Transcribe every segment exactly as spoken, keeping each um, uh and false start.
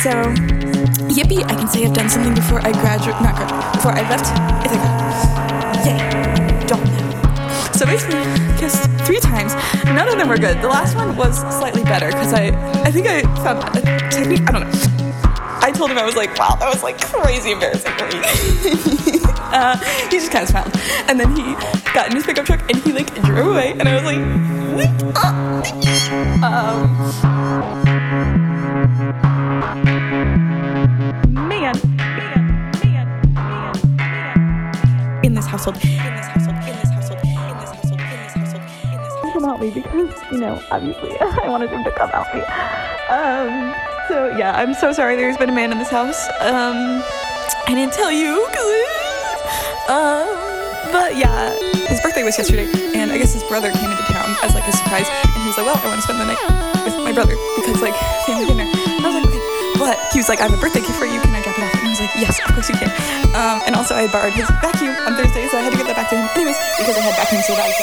So, yippee, I can say I've done something before I graduate, not graduate, before I left Ithaca. Yay, don't know. So basically, kissed three times. None of them were good. The last one was slightly better because I, I think I found a technique, I don't know. I told him, I was like, wow, that was like crazy embarrassing for me. uh, he just kind of smiled. And then he got in his pickup truck and he like drove away and I was like, um, man, man, man, man, in this household, in this household, in this household, in this household, in this household, in this household. Come help me because, you know, obviously I wanted him to come help me. Um, so yeah, I'm so sorry there's been a man in this house. Um, I didn't tell you, um, but yeah, his birthday was yesterday, and I guess his brother came into town as like a surprise, and he was like, well, I want to spend the night with my brother, because like, family dinner. And I was like, okay, but he was like, I have a birthday gift for you, can I drop it off? And I was like, yes, of course you can. Um, and also I had borrowed his vacuum on Thursday, so I had to get that back to him anyways, because I had vacuum so bad.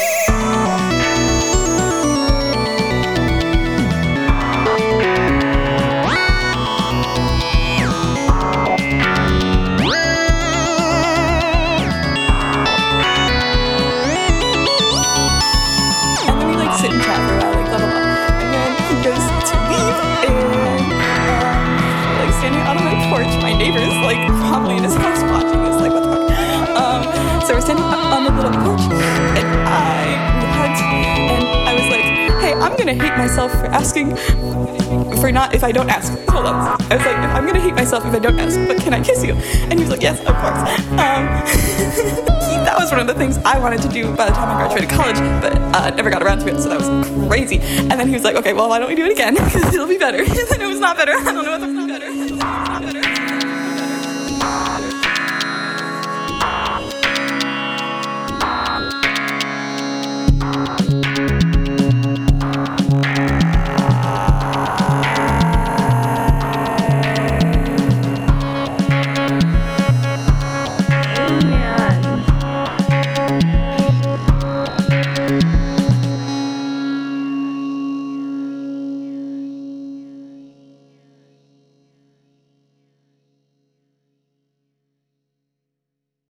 Sit and chat for a while, like blah blah blah, and then he goes to leave, and um, like standing out on my porch, my neighbor's like probably in his house watching this, like what the fuck. Um, so we're standing up on the little porch, and I hugged, and I was like, hey, I'm gonna hate myself for asking, for not if I don't ask. Hold on, I was like, I'm gonna hate myself if I don't ask, but can I kiss you? And he was like, yes, of course. Um, That was one of the things I wanted to do by the time I graduated college, but uh, never got around to it, so that was crazy. And then he was like, okay, well, why don't we do it again? Because it'll be better. And then it was not better. I don't know what the fuck.